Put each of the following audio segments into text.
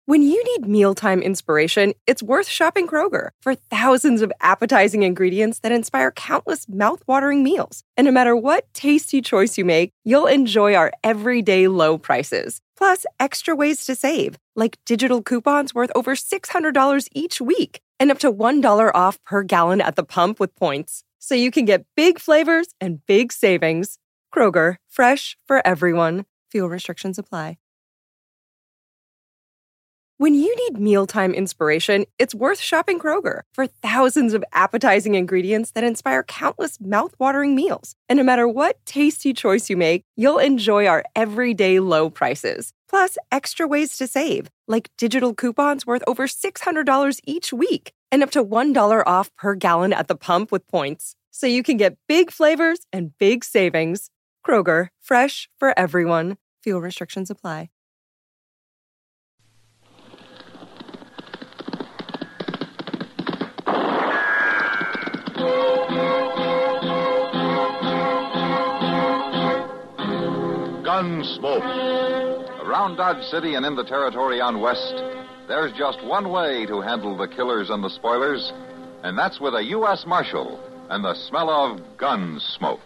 When you need mealtime inspiration, it's worth shopping Kroger for thousands of appetizing ingredients that inspire countless mouth-watering meals. And no matter what tasty choice you make, you'll enjoy our everyday low prices. Plus, extra ways to save, like digital coupons worth over $600 each week and up to $1 off per gallon at the pump with points. So you can get big flavors and big savings. Kroger, fresh for everyone. Fuel restrictions apply. When you need mealtime inspiration, it's worth shopping Kroger for thousands of appetizing ingredients that inspire countless mouth-watering meals. And no matter what tasty choice you make, you'll enjoy our everyday low prices. Plus, extra ways to save, like digital coupons worth over $600 each week and up to $1 off per gallon at the pump with points. So you can get big flavors and big savings. Kroger, fresh for everyone. Fuel restrictions apply. Gunsmoke. Around Dodge City and in the territory on West, there's just one way to handle the killers and the spoilers, and that's with a U.S. Marshal and the smell of gun smoke.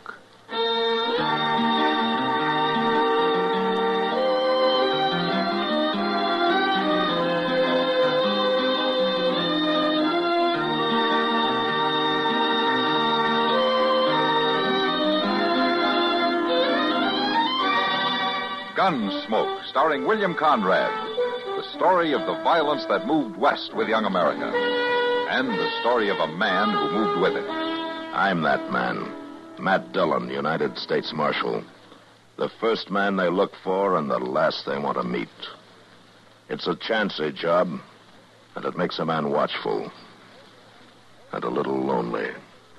Gunsmoke, starring William Conrad. The story of the violence that moved west with young America. And the story of a man who moved with it. I'm that man. Matt Dillon, United States Marshal. The first man they look for and the last they want to meet. It's a chancy job, and it makes a man watchful. And a little lonely.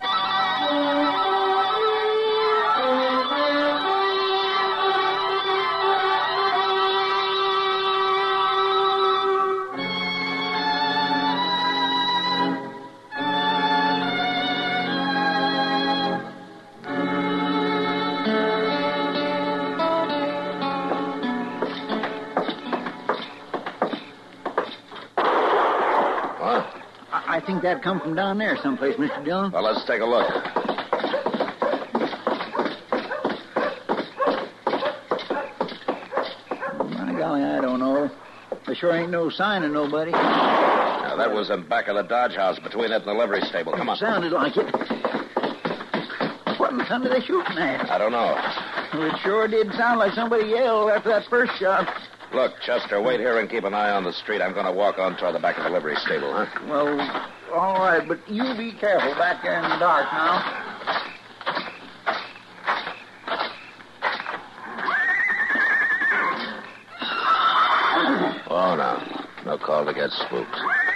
I think that come from down there someplace, Mr. Dillon. Well, let's take a look. My golly, I don't know. There sure ain't no sign of nobody. Now, that was in back of the Dodge house between it and the livery stable. Come on. Sounded like it. What in the thunder they shooting at? I don't know. Well, it sure did sound like somebody yelled after that first shot. Look, Chester, wait here and keep an eye on the street. I'm going to walk on toward the back of the livery stable, huh? Well, all right, but you be careful back there in the dark now. Oh, no. No call to get spooked.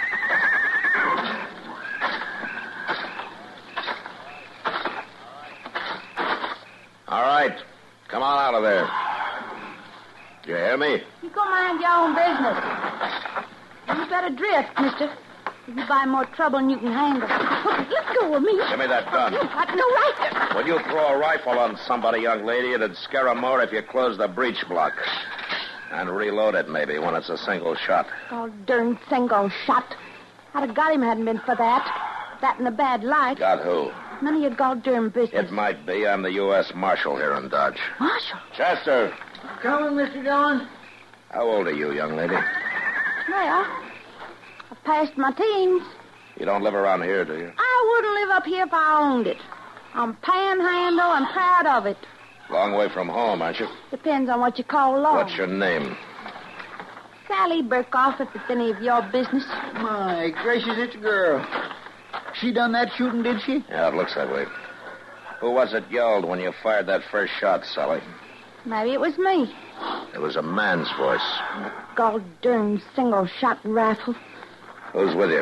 All right. Come on out of there. You hear me? You go mind your own business. You better drift, mister. You buy more trouble than you can handle. Let go of me. Give me that gun. You've got no right to... When you throw a rifle on somebody, young lady, it'd scare 'em more if you close the breech block. And reload it, maybe, when it's a single shot. Oh, darn single shot. I'd have got him hadn't been for that. That in a bad light. Got who? None of your goddamn business. It might be. I'm the U.S. Marshal here in Dodge. Marshal? Chester. Coming, Mr. Dillon. How old are you, young lady? Well, I've passed my teens. You don't live around here, do you? I wouldn't live up here if I owned it. I'm panhandle and proud of it. Long way from home, aren't you? Depends on what you call long. What's your name? Sally Burkhoff, if it's any of your business. My gracious, it's a girl. She done that shooting, did she? Yeah, it looks that way. Who was it yelled when you fired that first shot, Sally? Maybe it was me. It was a man's voice. Goddamn single-shot rifle. Who's with you?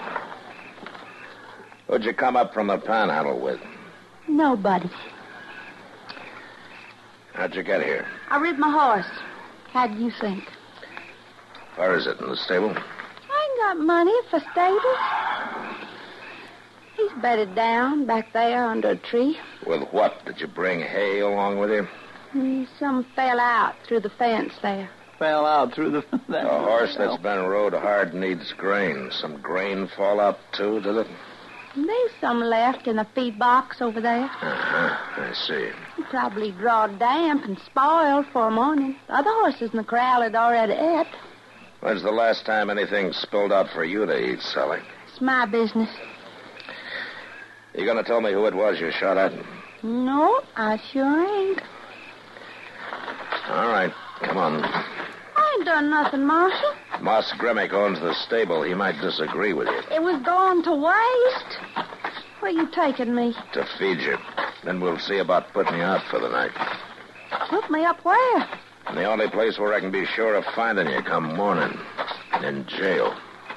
Who'd you come up from the panhandle with? Nobody. How'd you get here? I rid my horse. How do you think? Where is it, in the stable? I ain't got money for stables. He's bedded down back there under a tree. With what? Did you bring hay along with you? Some fell out through the fence there. fell out through the... A horse that's been rode hard needs grain. Some grain fall out, too, did it? There's some left in a feed box over there. I see. Probably drawed damp and spoiled for morning. The other horses in the corral had already ate. When's the last time anything spilled out for you to eat, Sally? It's my business. You gonna tell me who it was you shot at? No, I sure ain't. All right, come on. I ain't done nothing, Marshal. Moss Grimmick owns the stable. He might disagree with you. It was going to waste. Where you taking me? To feed you. Then we'll see about putting you out for the night. Put me up where? The only place where I can be sure of finding you come morning. In jail.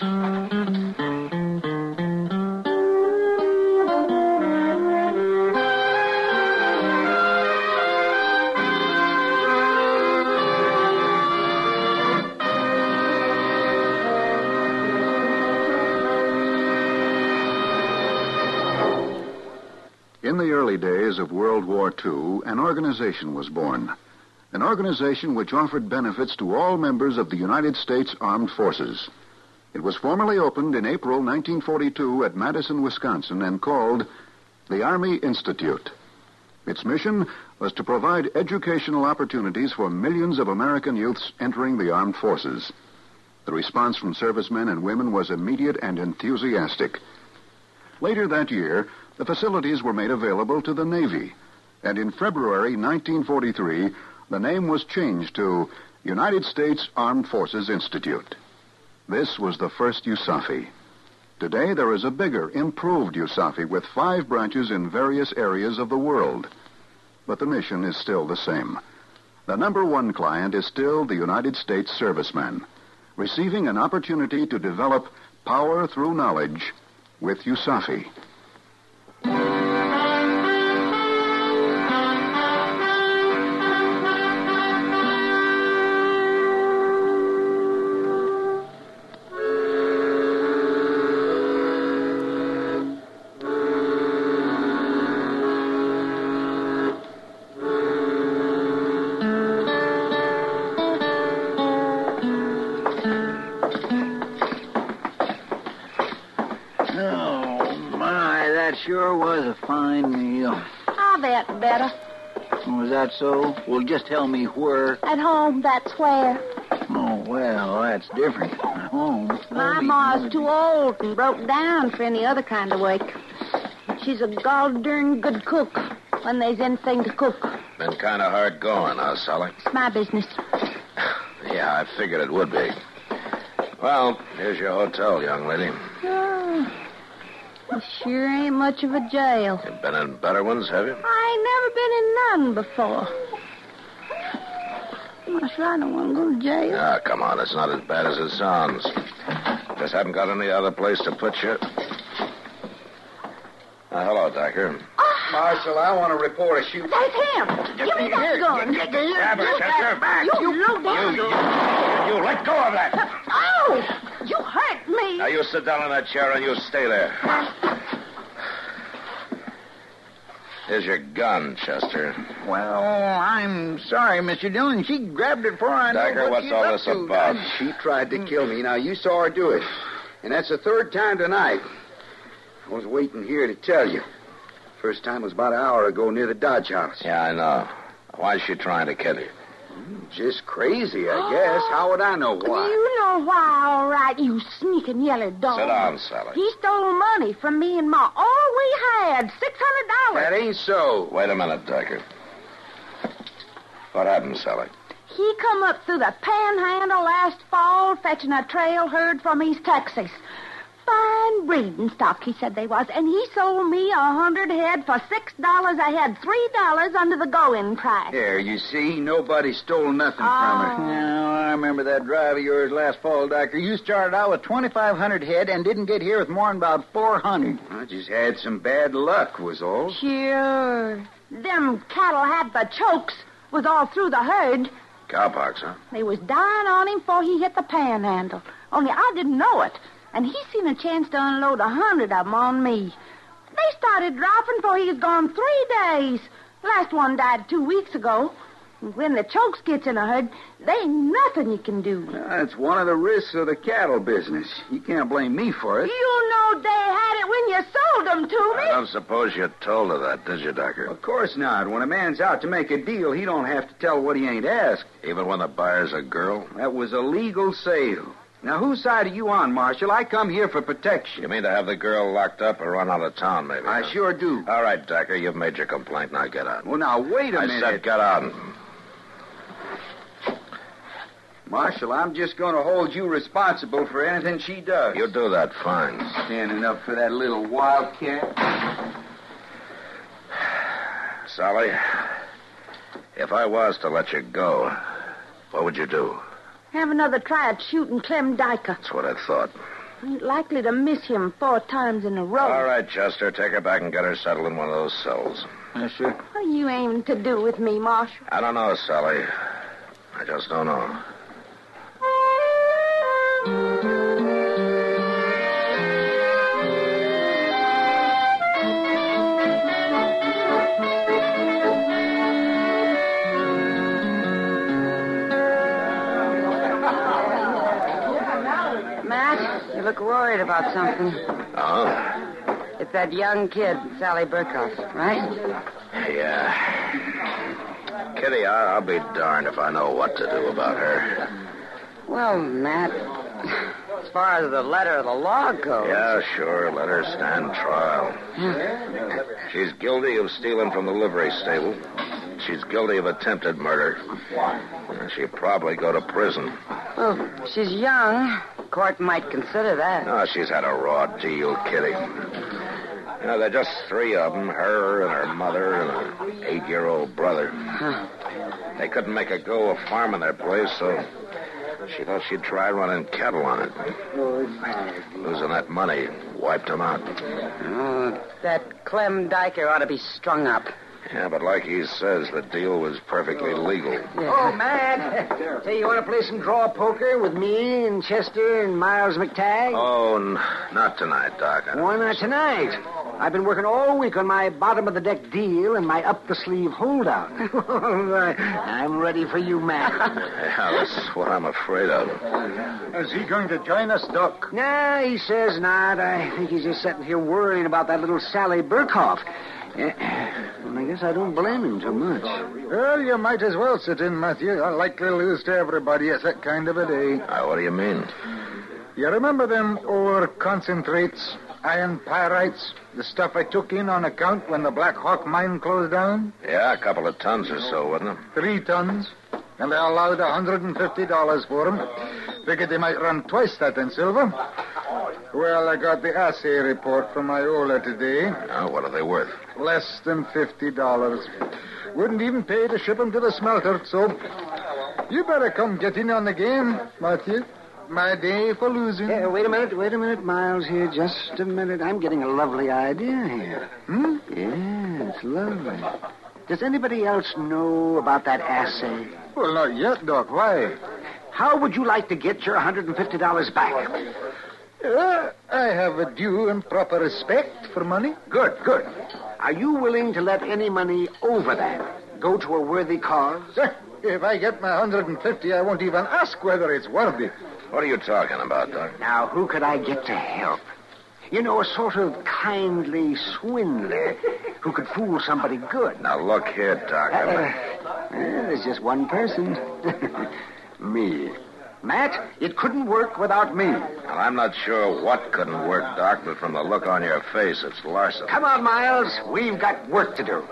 In the early days of World War II, an organization was born. An organization which offered benefits to all members of the United States Armed Forces. It was formally opened in April 1942 at Madison, Wisconsin, and called the Army Institute. Its mission was to provide educational opportunities for millions of American youths entering the armed forces. The response from servicemen and women was immediate and enthusiastic. Later that year, the facilities were made available to the Navy, and in February 1943, the name was changed to United States Armed Forces Institute. This was the first USAFI. Today, there is a bigger, improved USAFI with 5 branches in various areas of the world. But the mission is still the same. The number one client is still the United States serviceman, receiving an opportunity to develop power through knowledge with USAFI. Sure was a fine meal. I'll bet better. Was that so? Well, just tell me where. At home, that's where. Oh, well, that's different. At home. My ma's too old and broke down for any other kind of work. She's a gol-darn good cook when there's anything to cook. Been kind of hard going, huh, Sally? It's my business. Yeah, I figured it would be. Well, here's your hotel, young lady. Oh. It sure ain't much of a jail. You've been in better ones, have you? I ain't never been in none before. Marshal, I don't want to go to jail. Ah, come on. It's not as bad as it sounds. Just haven't got any other place to put you. Hello, Decker. Marshal, I want to report a shoot. That's him. Give me that gun. Grab her, Chester. Back. You low down. You let go of that. Oh! You hurt me. Now, you sit down in that chair and you stay there. Here's your gun, Chester. Well, I'm sorry, Mr. Dillon. She grabbed it before I Decker, know what what's she's all up this to. about? She tried to kill me. Now, you saw her do it. And that's the 3rd time tonight. I was waiting here to tell you. First time was about an hour ago near the Dodge House. Yeah, I know. Why is she trying to kill you? Just crazy, I guess. How would I know why? You know why, all right, you sneaking yellow dog. Sit down, Sally. He stole money from me and Ma. All we had, $600. That ain't so. Wait a minute, Decker. What happened, Sally? He come up through the panhandle last fall fetching a trail herd from East Texas. Fine breeding stock, he said they was, and he sold me 100 head for $6 a head, $3 under the going price. There, you see, nobody stole nothing from her. Now, I remember that drive of yours last fall, Doctor. You started out with 2,500 head and didn't get here with more than about 400. I just had some bad luck, was all. Sure. Them cattle had the chokes, was all through the herd. Cowpox, huh? They was dying on him before he hit the panhandle. Only I didn't know it. And he seen a chance to unload 100 of them on me. They started dropping before he was gone 3 days. Last one died 2 weeks ago. When the chokes gets in a herd, there ain't nothing you can do. That's one of the risks of the cattle business. You can't blame me for it. You know they had it when you sold them to me. I don't suppose you told her that, did you, Docker? Of course not. When a man's out to make a deal, he don't have to tell what he ain't asked. Even when the buyer's a girl? That was a legal sale. Now, whose side are you on, Marshal? I come here for protection. You mean to have the girl locked up or run out of town, maybe? I sure do. All right, Docker, you've made your complaint. Now get out. Well, now, wait a minute. I said get out. Marshal, I'm just going to hold you responsible for anything she does. You do that fine. Standing up for that little wildcat. Sally, if I was to let you go, what would you do? Have another try at shooting Clem Dyker. That's what I thought. Ain't likely to miss him 4 times in a row. All right, Chester, take her back and get her settled in one of those cells. Yes, sir. What are you aiming to do with me, Marshal? I don't know, Sally. I just don't know. Matt, you look worried about something. Oh? It's that young kid, Sally Burkhoff, right? Yeah. Kitty, I'll be darned if I know what to do about her. Well, Matt, as far as the letter of the law goes... Yeah, sure. Let her stand trial. She's guilty of stealing from the livery stable. She's guilty of attempted murder. She'll probably go to prison. Well, she's young. Court might consider that. Oh, she's had a raw deal, Kitty. You know, there are just 3 of them, her and her mother and an 8-year-old brother. They couldn't make a go of farming their place, so she thought she'd try running cattle on it. Losing that money wiped them out. Oh, that Clem Dyker ought to be strung up. Yeah, but like he says, the deal was perfectly legal. Yeah. Oh, Matt. Say, you want to play some draw poker with me and Chester and Miles McTagg? Oh, not tonight, Doc. Why not tonight? I've been working all week on my bottom-of-the-deck deal and my up-the-sleeve holdout. I'm ready for you, Matt. Yeah, that's what I'm afraid of. Is he going to join us, Doc? Nah, he says not. I think he's just sitting here worrying about that little Sally Burkhoff. And I guess I don't blame him too much. Well, you might as well sit in, Matthew. I likely lose to everybody. It's that kind of a day. What do you mean? You remember them ore concentrates, iron pyrites, the stuff I took in on account when the Black Hawk mine closed down? Yeah, a couple of tons or so, wasn't it? 3 tons. And they allowed $150 for them. Figured they might run twice that in silver. Well, I got the assay report from Iola today. Oh, what are they worth? Less than $50. Wouldn't even pay to ship them to the smelter, so you better come get in on the game, Matthew. My day for losing. Yeah, wait a minute, Miles, here. Just a minute. I'm getting a lovely idea here. Yeah, it's lovely. Does anybody else know about that assay? Well, not yet, Doc. Why? How would you like to get your $150 back? I have a due and proper respect for money. Good. Are you willing to let any money over that go to a worthy cause? If I get my $150, I won't even ask whether it's worthy. What are you talking about, Doc? Now, who could I get to help? You know, a sort of kindly swindler who could fool somebody good. Now, look here, Doc. There's just one person. Me. Matt, it couldn't work without me. Well, I'm not sure what couldn't work, Doc, but from the look on your face, it's larceny. Come on, Miles. We've got work to do.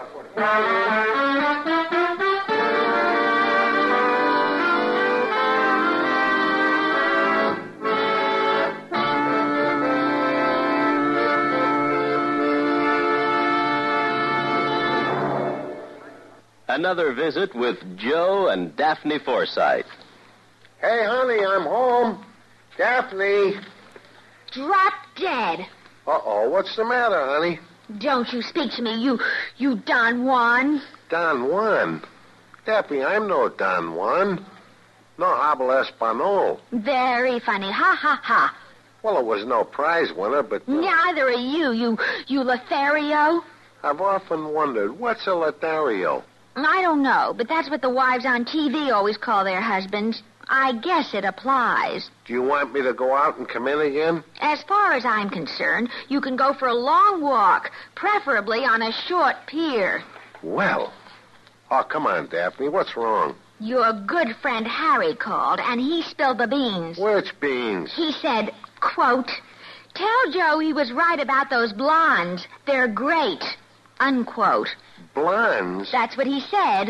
Another visit with Joe and Daphne Forsythe. Hey, honey, I'm home. Daphne. Drop dead. Uh-oh, what's the matter, honey? Don't you speak to me, you Don Juan. Don Juan? Daphne, I'm no Don Juan. No habla español. Very funny. Ha, ha, ha. Well, it was no prize winner, but... Neither are you Lothario. I've often wondered, what's a Lothario? I don't know, but that's what the wives on TV always call their husbands. I guess it applies. Do you want me to go out and come in again? As far as I'm concerned, you can go for a long walk, preferably on a short pier. Well. Oh, come on, Daphne. What's wrong? Your good friend Harry called, and he spilled the beans. Which beans? He said, quote, "Tell Joe he was right about those blondes. They're great," unquote. Blondes? That's what he said.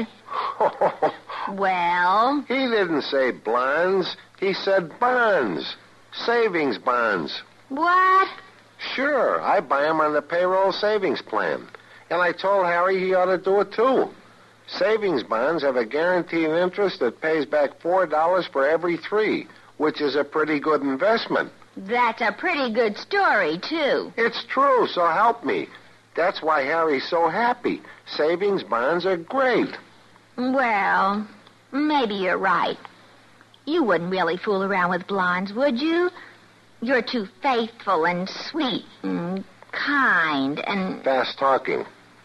Well? He didn't say blondes. He said bonds. Savings bonds. What? Sure. I buy them on the payroll savings plan. And I told Harry he ought to do it, too. Savings bonds have a guaranteed interest that pays back $4 for every 3, which is a pretty good investment. That's a pretty good story, too. It's true, so help me. That's why Harry's so happy. Savings bonds are great. Well, maybe you're right. You wouldn't really fool around with blondes, would you? You're too faithful and sweet and kind and... Fast talking.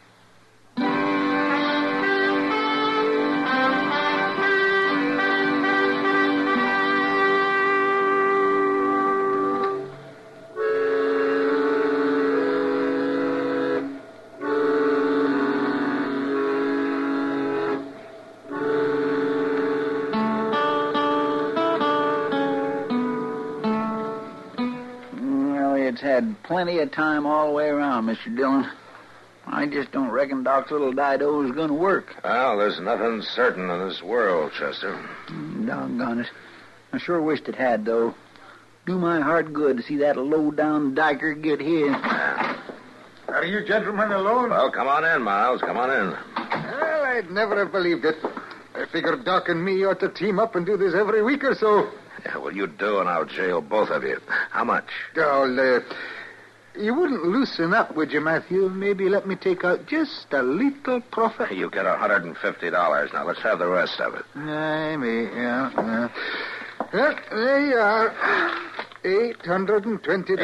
Had plenty of time all the way around, Mr. Dillon. I just don't reckon Doc's little Dido is going to work. Well, there's nothing certain in this world, Chester. Doggone it. I sure wished it had, though. Do my heart good to see that low-down dyker get here. Are you gentlemen alone? Well, come on in, Miles. Come on in. Well, I'd never have believed it. I figured Doc and me ought to team up and do this every week or so. Yeah, well, you do, and I'll jail both of you. How much? Oh, you wouldn't loosen up, would you, Matthew? Maybe let me take out just a little profit. You get $150. Now, let's have the rest of it. Yeah. Well, there you are. $820.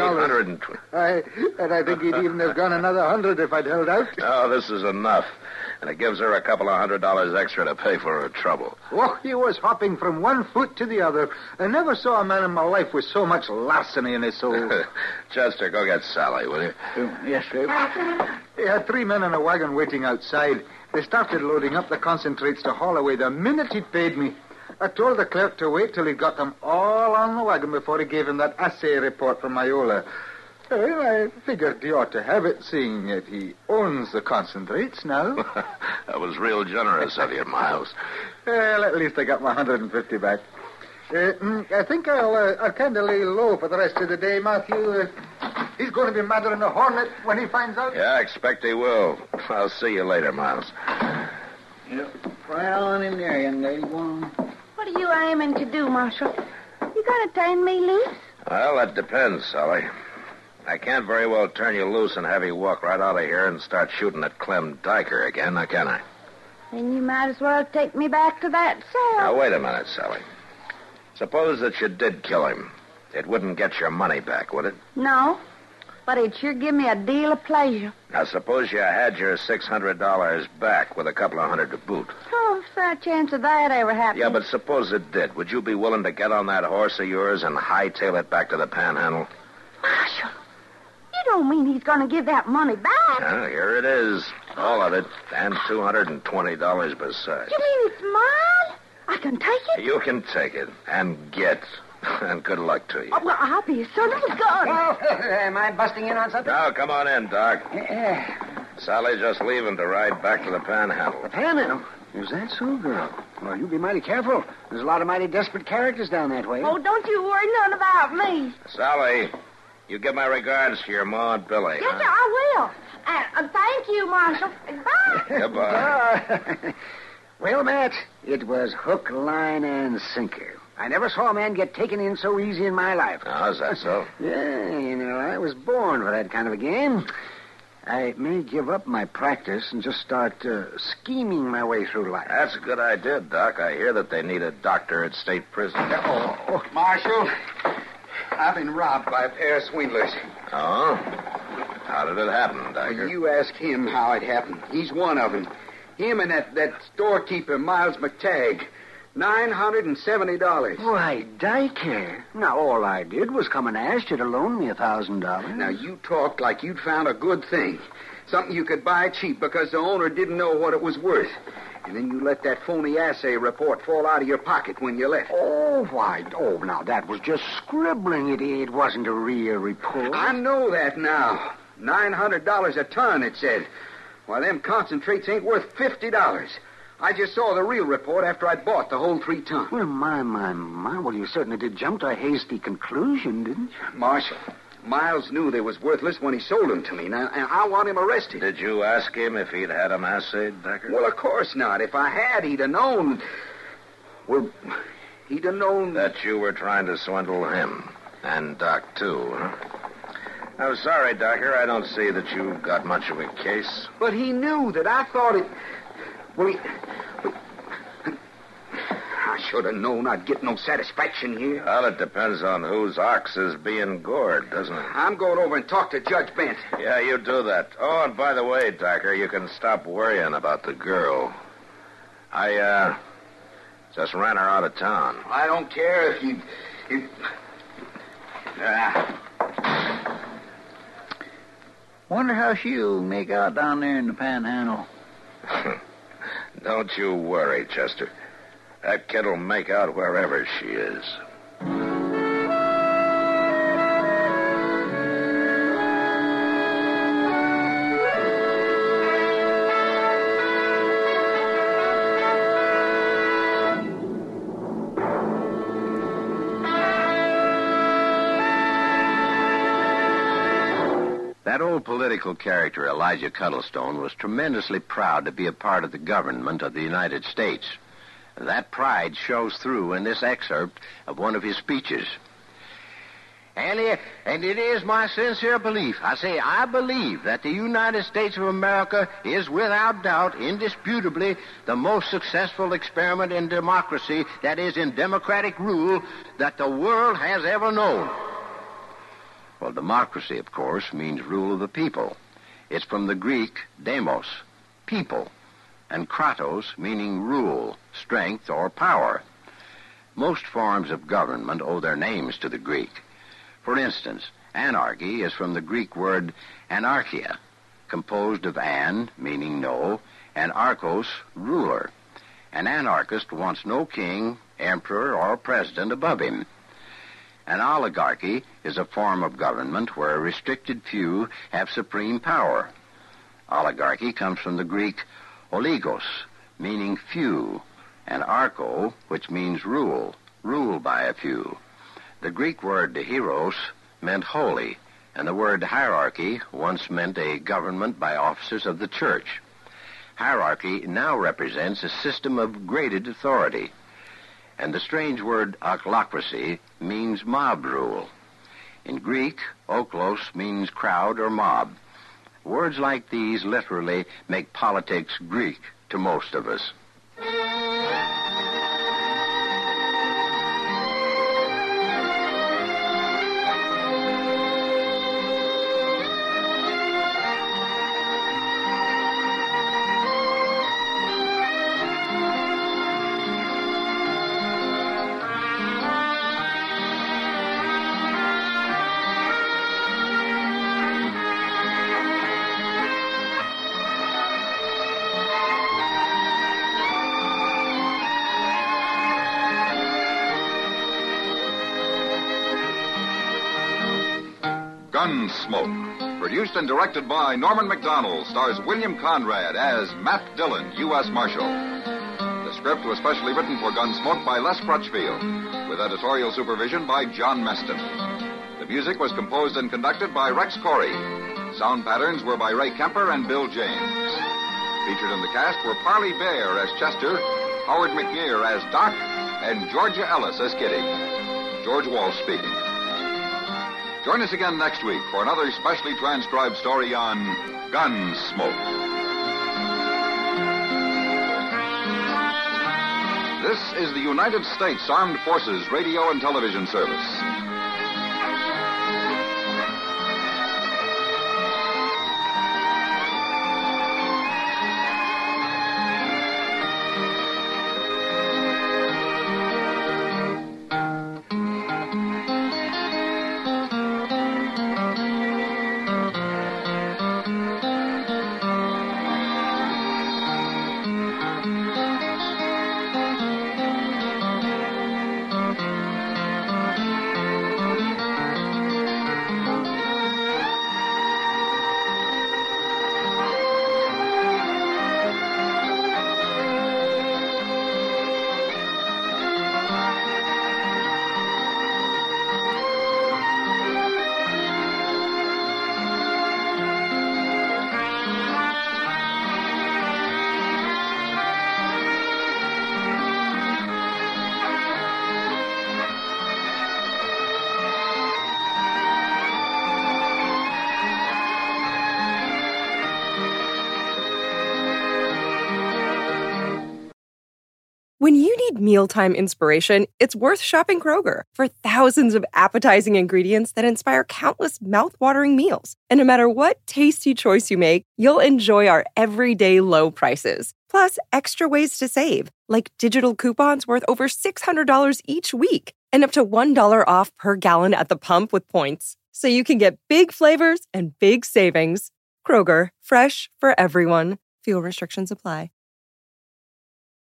$820. And I think he'd even have gone another 100 if I'd held out. Oh, this is enough. And it gives her a couple of $100 extra to pay for her trouble. Oh, he was hopping from one foot to the other. I never saw a man in my life with so much larceny in his soul. Chester, go get Sally, will you? Yes, sir. He had 3 men in a wagon waiting outside. They started loading up the concentrates to haul away the minute he'd paid me. I told the clerk to wait till he'd got them all on the wagon before he gave him that assay report from Iola. Well, I figured he ought to have it, seeing that he owns the concentrates now. That was real generous of you, Miles. Well, at least I got my 150 back. I think I'll kind of lay low for the rest of the day, Matthew. He's going to be madder than a hornet when he finds out. Yeah, I expect he will. I'll see you later, Miles. Yep. Right on in there, young lady. Go on. What are you aiming to do, Marshal? You going to turn me loose? Well, that depends, Sally. I can't very well turn you loose and have you walk right out of here and start shooting at Clem Diker again, now can I? Then you might as well take me back to that cell. Now, wait a minute, Sally. Suppose that you did kill him. It wouldn't get your money back, would it? No, but it'd sure give me a deal of pleasure. Now, suppose you had your $600 back with a couple of hundred to boot. Oh, if there's a chance of that ever happening. Yeah, but suppose it did. Would you be willing to get on that horse of yours and hightail it back to the Panhandle? Marshal, you don't mean he's going to give that money back? Yeah, here it is. All of it. And $220 besides. You mean it's mine? I can take it? You can take it. And get. And good luck to you. Oh, well, I'll be a son of a gun. Oh, am I busting in on something? Now, come on in, Doc. Sally's just leaving to ride back to the Panhandle. The Panhandle? Is that so, girl? Well, you be mighty careful. There's a lot of mighty desperate characters down that way. Oh, don't you worry none about me. Sally, you give my regards to your ma and Billy. Yes, sir, I will. And thank you, Marshal. Bye. Goodbye. Well, Matt, it was hook, line, and sinker. I never saw a man get taken in so easy in my life. Oh, is that so? Yeah, you know, I was born for that kind of a game. I may give up my practice and just start scheming my way through life. That's a good idea, Doc. I hear that they need a doctor at state prison. Oh, Marshal, I've been robbed by a pair of swindlers. Oh? How did it happen, Diker? Well, you ask him how it happened. He's one of them. Him and that storekeeper, Miles McTagg. $970. Why, Diker. Now, all I did was come and ask you to loan me $1,000. Now, you talked like you'd found a good thing. Something you could buy cheap because the owner didn't know what it was worth. And then you let that phony assay report fall out of your pocket when you left. Oh, why? Oh, now, that was just scribbling. It wasn't a real report. I know that now. $900 a ton, it said. Why, them concentrates ain't worth $50. I just saw the real report after I'd bought the whole 3 ton. Well, my. Well, you certainly did jump to a hasty conclusion, didn't you? Marshal, Miles knew they was worthless when he sold them to me. Now, and I want him arrested. Did you ask him if he'd had them assayed, Decker? Well, of course not. If I had, he'd have known. Well, he'd have known... That you were trying to swindle him. And Doc, too, huh? I'm sorry, Docker. I don't see that you've got much of a case. But he knew that I thought it... Well, I should have known I'd get no satisfaction here. Well, it depends on whose ox is being gored, doesn't it? I'm going over and talk to Judge Bent. Yeah, you do that. Oh, and by the way, Docker, you can stop worrying about the girl. I just ran her out of town. I don't care if you... Wonder how she'll make out down there in the Panhandle. Don't you worry, Chester. That kid'll make out wherever she is. That old political character, Elijah Cuddlestone, was tremendously proud to be a part of the government of the United States. That pride shows through in this excerpt of one of his speeches. And it is my sincere belief, I believe that the United States of America is without doubt, indisputably, the most successful experiment in democracy, that is, in democratic rule, that the world has ever known. Well, democracy, of course, means rule of the people. It's from the Greek demos, people, and kratos, meaning rule, strength, or power. Most forms of government owe their names to the Greek. For instance, anarchy is from the Greek word anarchia, composed of an, meaning no, and archos, ruler. An anarchist wants no king, emperor, or president above him. An oligarchy is a form of government where a restricted few have supreme power. Oligarchy comes from the Greek oligos, meaning few, and archo, which means rule, ruled by a few. The Greek word hieros meant holy, and the word hierarchy once meant a government by officers of the church. Hierarchy now represents a system of graded authority. And the strange word ochlocracy means mob rule. In Greek, oklos means crowd or mob. Words like these literally make politics Greek to most of us. Gunsmoke, produced and directed by Norman Macdonald, stars William Conrad as Matt Dillon, U.S. Marshal. The script was specially written for Gunsmoke by Les Crutchfield, with editorial supervision by John Meston. The music was composed and conducted by Rex Corey. Sound patterns were by Ray Kemper and Bill James. Featured in the cast were Parley Bear as Chester, Howard McNear as Doc, and Georgia Ellis as Kitty. George Walsh speaking. Join us again next week for another specially transcribed story on Gunsmoke. This is the United States Armed Forces Radio and Television Service. need mealtime inspiration, it's worth shopping Kroger for thousands of appetizing ingredients that inspire countless mouth-watering meals. And no matter what tasty choice you make, you'll enjoy our everyday low prices. Plus, extra ways to save, like digital coupons worth over $600 each week and up to $1 off per gallon at the pump with points. So you can get big flavors and big savings. Kroger, fresh for everyone. Fuel restrictions apply.